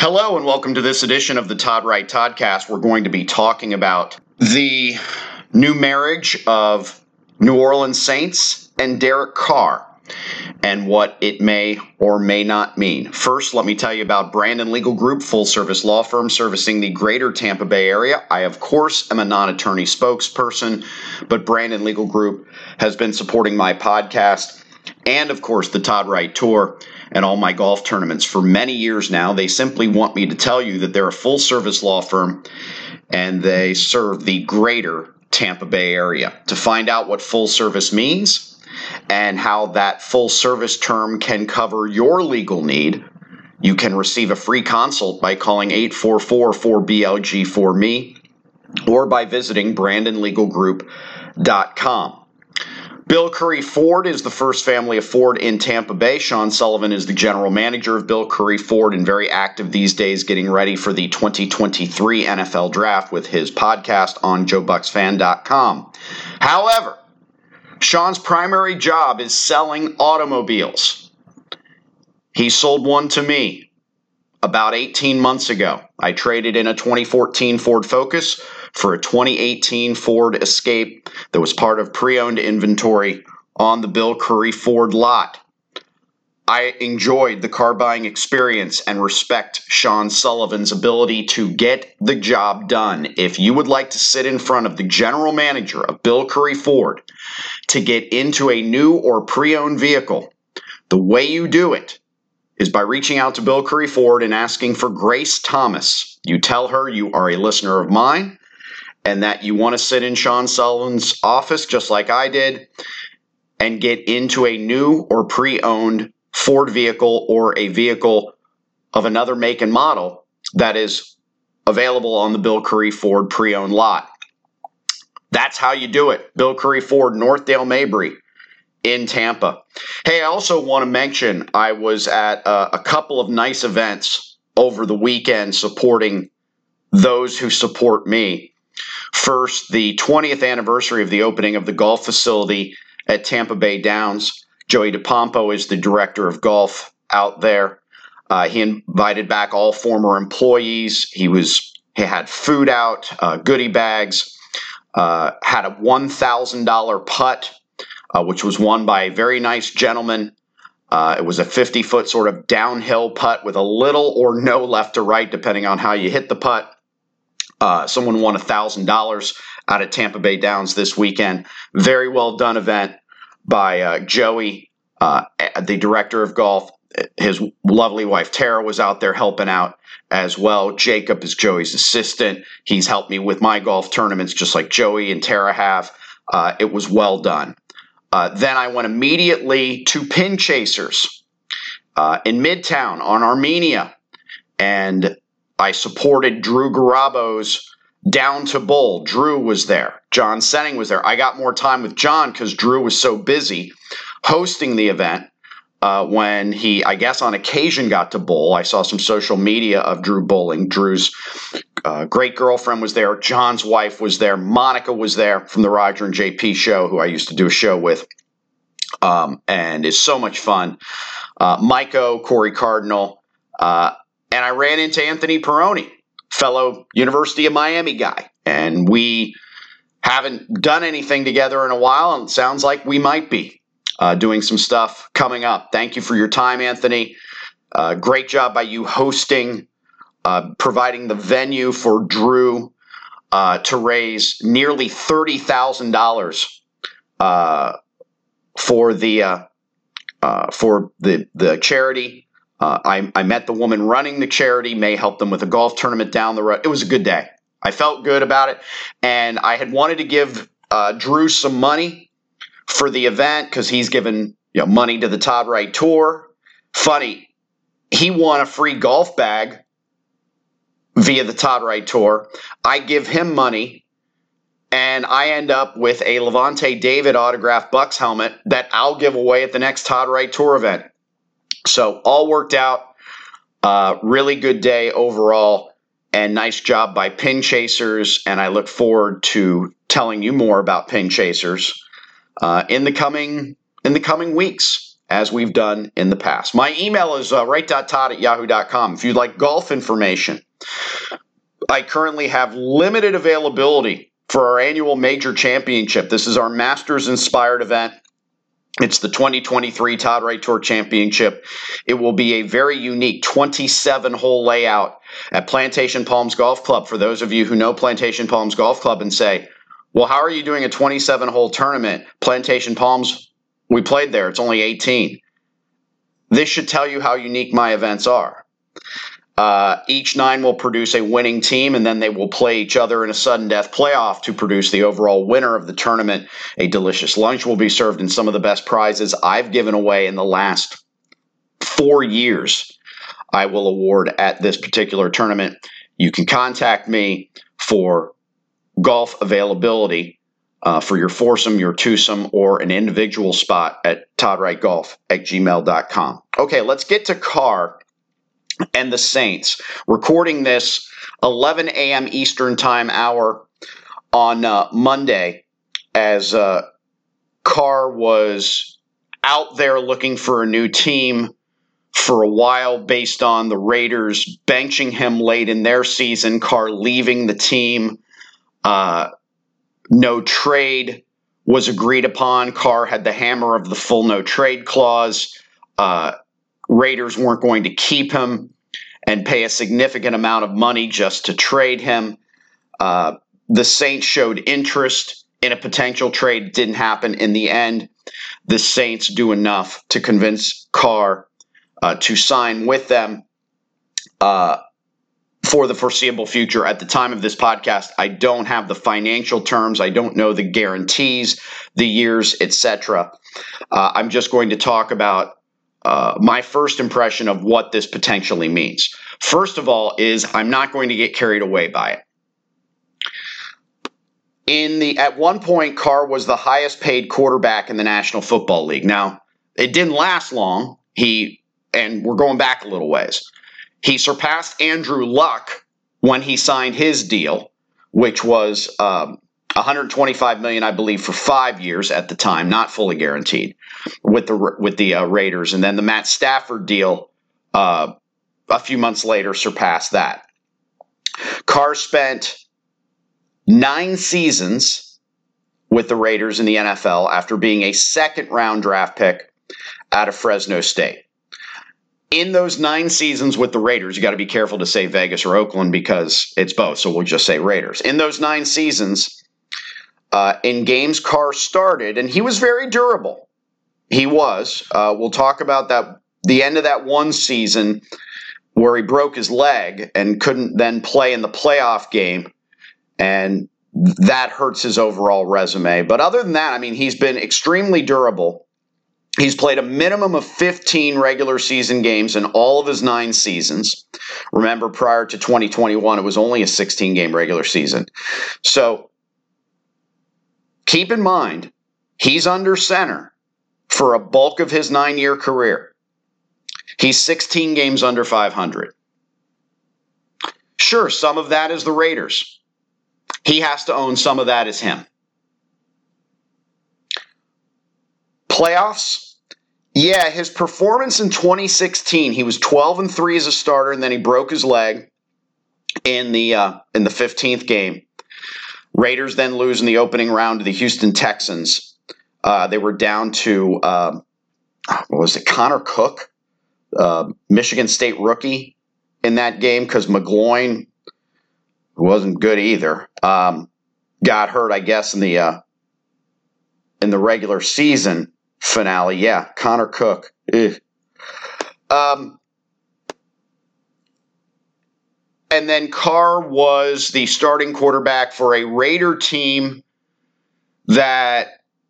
Hello and welcome to this edition of the Todd Wright Toddcast. We're going to be talking about the new marriage of New Orleans Saints and Derek Carr and what it may or may not mean. First, let me tell you about Brandon Legal Group, full-service law firm servicing the greater Tampa Bay area. I, of course, am a non-attorney spokesperson, but Brandon Legal Group has been supporting my podcast and, of course, the Todd Wright Tour and all my golf tournaments for many years now. They simply want me to tell you that they're a full-service law firm and they serve the greater Tampa Bay area. To find out what full service means and how that full service term can cover your legal need, you can receive a free consult by calling 844-4BLG-4ME or by visiting BrandonLegalGroup.com. Bill Curry Ford is the first family of Ford in Tampa Bay. Sean Sullivan is the general manager of Bill Curry Ford and very active these days getting ready for the 2023 NFL Draft with his podcast on JoeBucksFan.com. However, Sean's primary job is selling automobiles. He sold one to me about 18 months ago. I traded in a 2014 Ford Focus for a 2018 Ford Escape that was part of pre-owned inventory on the Bill Curry Ford lot. I enjoyed the car buying experience and respect Sean Sullivan's ability to get the job done. If you would like to sit in front of the general manager of Bill Curry Ford to get into a new or pre-owned vehicle, the way you do it is by reaching out to Bill Curry Ford and asking for Grace Thomas. You tell her you are a listener of mine and that you want to sit in Sean Sullivan's office just like I did and get into a new or pre-owned Ford vehicle or a vehicle of another make and model that is available on the Bill Curry Ford pre-owned lot. That's how you do it. Bill Curry Ford, Northdale Mabry in Tampa. Hey, I also want to mention I was at a couple of nice events over the weekend supporting those who support me. First, the 20th anniversary of the opening of the golf facility at Tampa Bay Downs. Joey DePompo is the director of golf out there. He invited back all former employees. He had food out, goodie bags, had a $1,000 putt, which was won by a very nice gentleman. It was a 50-foot sort of downhill putt with a little or no left to right, depending on how you hit the putt. Someone won $1,000 out at Tampa Bay Downs this weekend. Very well done event by Joey, the director of golf. His lovely wife Tara was out there helping out as well. Jacob is Joey's assistant. He's helped me with my golf tournaments just like Joey and Tara have. It was well done. Then I went immediately to Pin Chasers in Midtown on Armenia, and I supported Drew Garabo's Down to Bowl. Drew was there. John Senning was there. I got more time with John because Drew was so busy hosting the event when he, I guess on occasion, got to bowl. I saw some social media of Drew bowling. Drew's great girlfriend was there. John's wife was there. Monica was there from the Roger and JP show, who I used to do a show with, and is so much fun. Miko, Corey Cardinal, and I ran into Anthony Peroni, fellow University of Miami guy. And we haven't done anything together in a while, and it sounds like we might be doing some stuff coming up. Thank you for your time, Anthony. Great job by you hosting, providing the venue for Drew to raise nearly $30,000 for the charity. I met the woman running the charity, may help them with a golf tournament down the road. It was a good day. I felt good about it. And I had wanted to give Drew some money for the event because he's given money to the Todd Wright Tour. Funny, he won a free golf bag via the Todd Wright Tour. I give him money, and I end up with a Levante David autographed Bucks helmet that I'll give away at the next Todd Wright Tour event. So all worked out. Really good day overall, and nice job by Pin Chasers. And I look forward to telling you more about Pin Chasers in the coming weeks. as we've done in the past. My email is right.todd@yahoo.com. If you'd like golf information, I currently have limited availability for our annual major championship. This is our Masters-inspired event. It's the 2023 Todd Wright Tour Championship. It will be a very unique 27-hole layout at Plantation Palms Golf Club. For those of you who know Plantation Palms Golf Club and say, well, how are you doing a 27-hole tournament? Plantation Palms, we played there. It's only 18. This should tell you how unique my events are. Each 9 will produce a winning team, and then they will play each other in a sudden death playoff to produce the overall winner of the tournament. A delicious lunch will be served, and some of the best prizes I've given away in the last 4 years I will award at this particular tournament. You can contact me for golf availability for your foursome, your twosome, or an individual spot at toddwrightgolf@gmail.com. Okay, let's get to Carr and the Saints. Recording this 11 a.m. Eastern Time hour on Monday, as Carr was out there looking for a new team for a while based on the Raiders benching him late in their season, Carr leaving the team. No trade was agreed upon. Carr had the hammer of the full no trade clause. Raiders weren't going to keep him and pay a significant amount of money just to trade him. The Saints showed interest in a potential trade. It didn't happen in the end. The Saints do enough to convince Carr to sign with them for the foreseeable future. At the time of this podcast, I don't have the financial terms. I don't know the guarantees, the years, etc. I'm just going to talk about my first impression of what this potentially means. First of all is I'm not going to get carried away by it. At one point, Carr was the highest paid quarterback in the National Football League. Now, it didn't last long. And we're going back a little ways. He surpassed Andrew Luck when he signed his deal, which was $125 million, I believe, for 5 years at the time, not fully guaranteed, with the Raiders. And then the Matt Stafford deal a few months later surpassed that. Carr spent 9 seasons with the Raiders in the NFL after being a second-round draft pick out of Fresno State. In those 9 seasons with the Raiders, you got to be careful to say Vegas or Oakland because it's both, so we'll just say Raiders. In those 9 seasons, in games Carr started, and he was very durable. He was. We'll talk about that. The end of that one season where he broke his leg and couldn't then play in the playoff game, and that hurts his overall resume. But other than that, I mean, he's been extremely durable. He's played a minimum of 15 regular season games in all of his 9 seasons. Remember, prior to 2021, it was only a 16-game regular season. So keep in mind, he's under center for a bulk of his 9-year career. He's 16 games under 500. Sure, some of that is the Raiders. He has to own some of that as him. Playoffs? Yeah, his performance in 2016, he was 12-3 as a starter, and then he broke his leg in the 15th game. Raiders then lose in the opening round to the Houston Texans. They were down to Connor Cook, Michigan State rookie, in that game because McGloin, who wasn't good either, got hurt, I guess, in the regular season finale. Yeah, Connor Cook. And then Carr was the starting quarterback for a Raider team that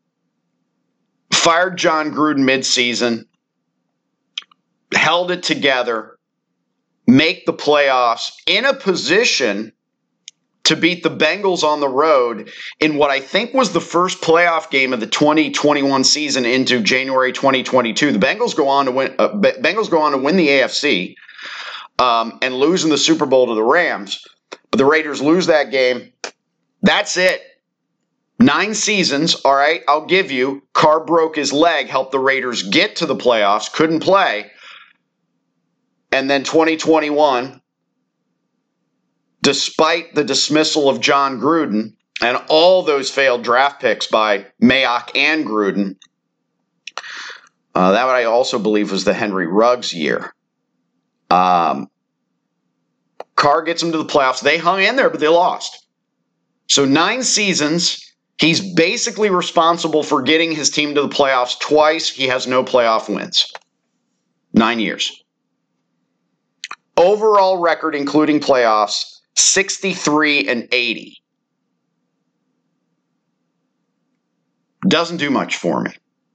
fired John Gruden midseason, held it together, make the playoffs in a position to beat the Bengals on the road in what I think was the first playoff game of the 2021 season into January 2022. The Bengals go on to win. The AFC and lose in the Super Bowl to the Rams. But the Raiders lose that game. That's it. 9 seasons, all right, I'll give you. Carr broke his leg, helped the Raiders get to the playoffs, couldn't play. And then 2021, despite the dismissal of John Gruden and all those failed draft picks by Mayock and Gruden, that I also believe was the Henry Ruggs year. Carr gets them to the playoffs. They hung in there, but they lost. So 9 seasons. He's basically responsible for getting his team to the playoffs twice. He has no playoff wins. 9 years. Overall record, including playoffs, 63-80. Doesn't do much for me.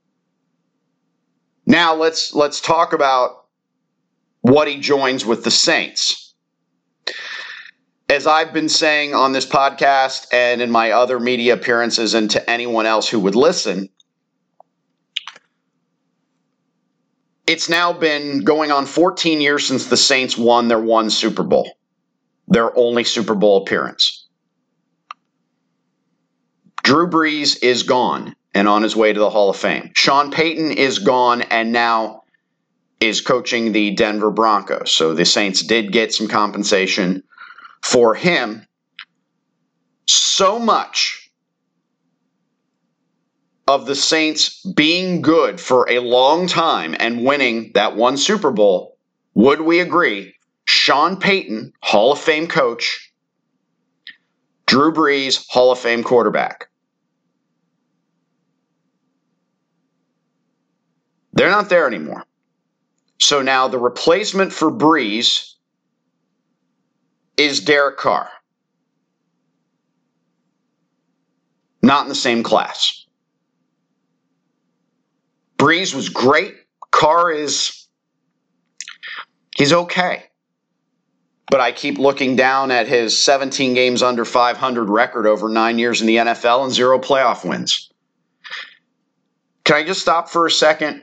Now let's talk about what he joins with the Saints. As I've been saying on this podcast and in my other media appearances and to anyone else who would listen, it's now been going on 14 years since the Saints won their one Super Bowl, their only Super Bowl appearance. Drew Brees is gone and on his way to the Hall of Fame. Sean Payton is gone and now is coaching the Denver Broncos. So the Saints did get some compensation for him. So much of the Saints being good for a long time and winning that one Super Bowl, would we agree? Sean Payton, Hall of Fame coach. Drew Brees, Hall of Fame quarterback. They're not there anymore. So now the replacement for Brees is Derek Carr. Not in the same class. Brees was great. Carr he's okay. But I keep looking down at his 17 games under 500 record over 9 years in the NFL and 0 playoff wins. Can I just stop for a second?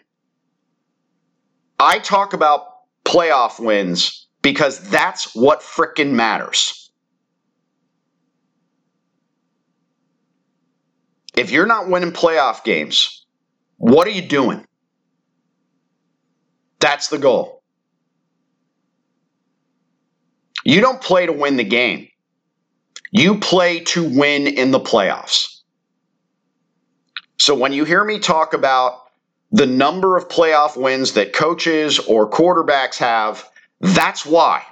I talk about playoff wins because that's what frickin' matters. If you're not winning playoff games, what are you doing? That's the goal. You don't play to win the game. You play to win in the playoffs. So when you hear me talk about the number of playoff wins that coaches or quarterbacks have, that's why.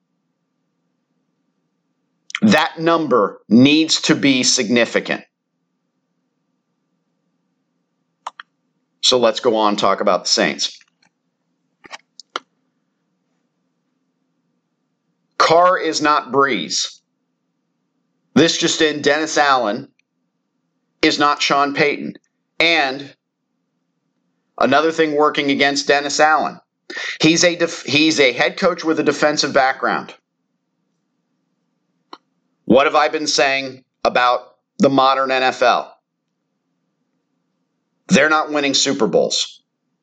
That number needs to be significant. So let's go on and talk about the Saints. Carr is not Brees. This just in, Dennis Allen is not Sean Payton. And another thing working against Dennis Allen, he's a head coach with a defensive background. What have I been saying about the modern NFL? They're not winning Super Bowls.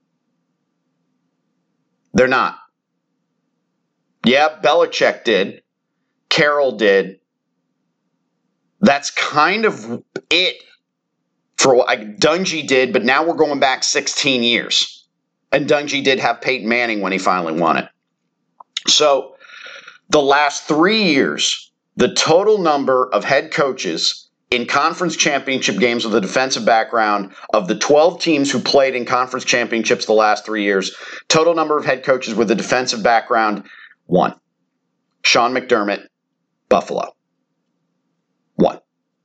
They're not. Yeah, Belichick did. Carroll did. That's kind of it for what Dungy did, but now we're going back 16 years. And Dungy did have Peyton Manning when he finally won it. So the last 3 years, the total number of head coaches in conference championship games with a defensive background of the 12 teams who played in conference championships the last 3 years, total number of head coaches with a defensive background, 1. Sean McDermott, Buffalo. 1.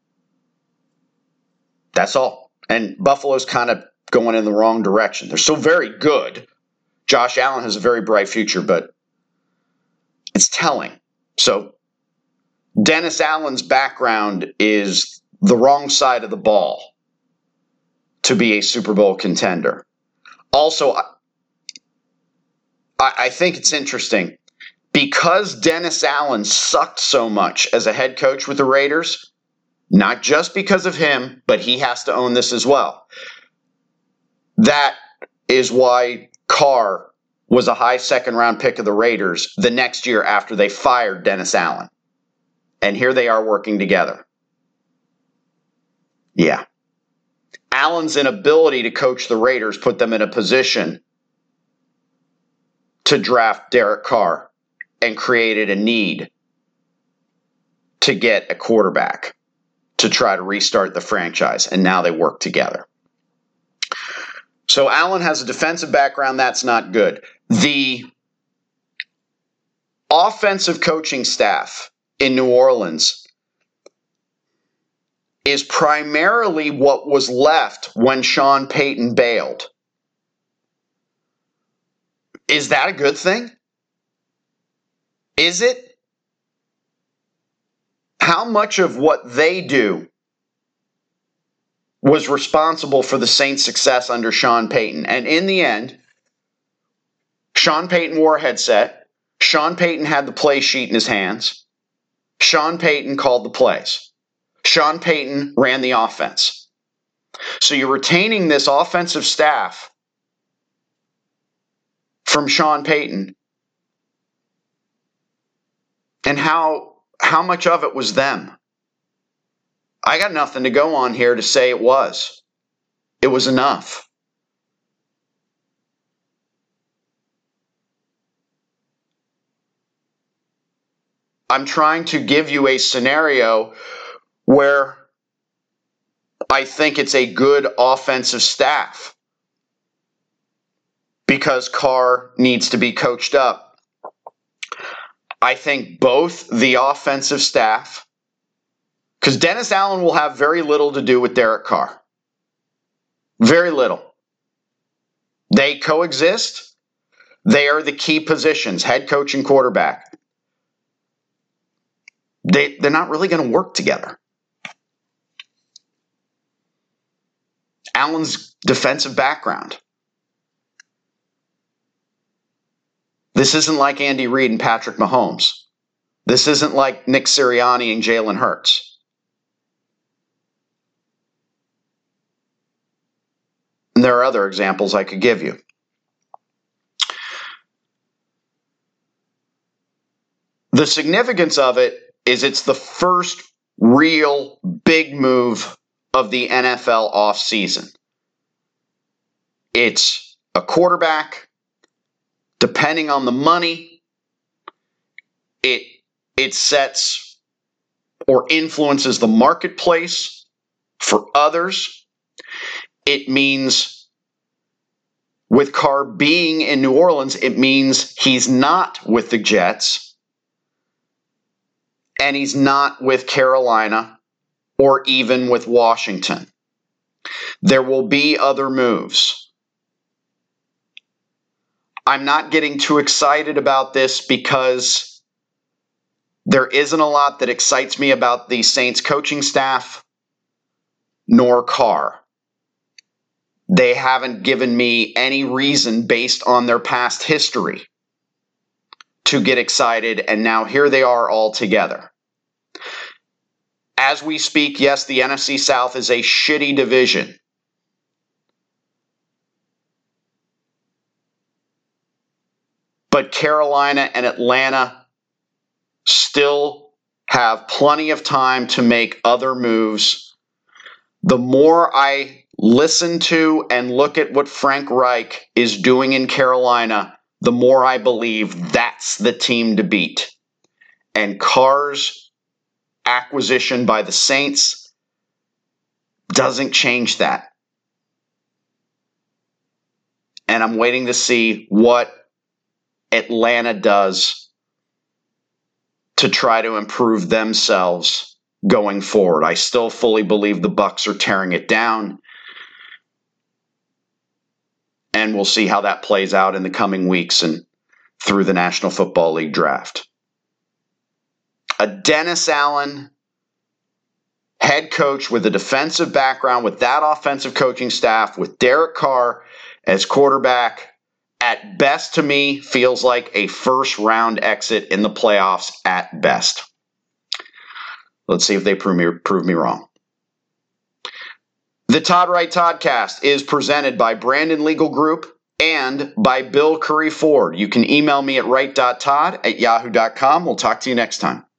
That's all. And Buffalo's kind of going in the wrong direction. They're still very good. Josh Allen has a very bright future, but it's telling. So Dennis Allen's background is the wrong side of the ball to be a Super Bowl contender. Also, I think it's interesting. Because Dennis Allen sucked so much as a head coach with the Raiders, not just because of him, but he has to own this as well. That is why Carr was a high second-round pick of the Raiders the next year after they fired Dennis Allen. And here they are working together. Yeah. Allen's inability to coach the Raiders put them in a position to draft Derek Carr and created a need to get a quarterback to try to restart the franchise, and now they work together. So Allen has a defensive background. That's not good. The offensive coaching staff in New Orleans is primarily what was left when Sean Payton bailed. Is that a good thing? Is it? How much of what they do was responsible for the Saints' success under Sean Payton? And in the end, Sean Payton wore a headset. Sean Payton had the play sheet in his hands. Sean Payton called the plays. Sean Payton ran the offense. So you're retaining this offensive staff from Sean Payton. And how much of it was them? I got nothing to go on here to say it was. It was enough. I'm trying to give you a scenario where I think it's a good offensive staff because Carr needs to be coached up. I think both the offensive staff, because Dennis Allen will have very little to do with Derek Carr. Very little. They coexist. They are the key positions, head coach and quarterback. They're not really going to work together. Allen's defensive background. This isn't like Andy Reid and Patrick Mahomes. This isn't like Nick Sirianni and Jalen Hurts. And there are other examples I could give you. The significance of it is it's the first real big move of the NFL offseason. It's a quarterback. Depending on the money, it sets or influences the marketplace for others. It means with Carr being in New Orleans, it means he's not with the Jets and he's not with Carolina or even with Washington. There will be other moves. I'm not getting too excited about this because there isn't a lot that excites me about the Saints coaching staff nor Carr. They haven't given me any reason based on their past history to get excited, and now here they are all together. As we speak, yes, the NFC South is a shitty division. But Carolina and Atlanta still have plenty of time to make other moves. The more I listen to and look at what Frank Reich is doing in Carolina, the more I believe that's the team to beat. And Carr's acquisition by the Saints doesn't change that. And I'm waiting to see what Atlanta does to try to improve themselves going forward. I still fully believe the Bucs are tearing it down. And we'll see how that plays out in the coming weeks and through the National Football League draft. A Dennis Allen head coach with a defensive background, with that offensive coaching staff, with Derek Carr as quarterback, at best to me feels like a first round exit in the playoffs at best. Let's see if they prove me wrong. The Todd Wright Toddcast is presented by Brandon Legal Group and by Bill Curry Ford. You can email me at wright.todd@yahoo.com. We'll talk to you next time.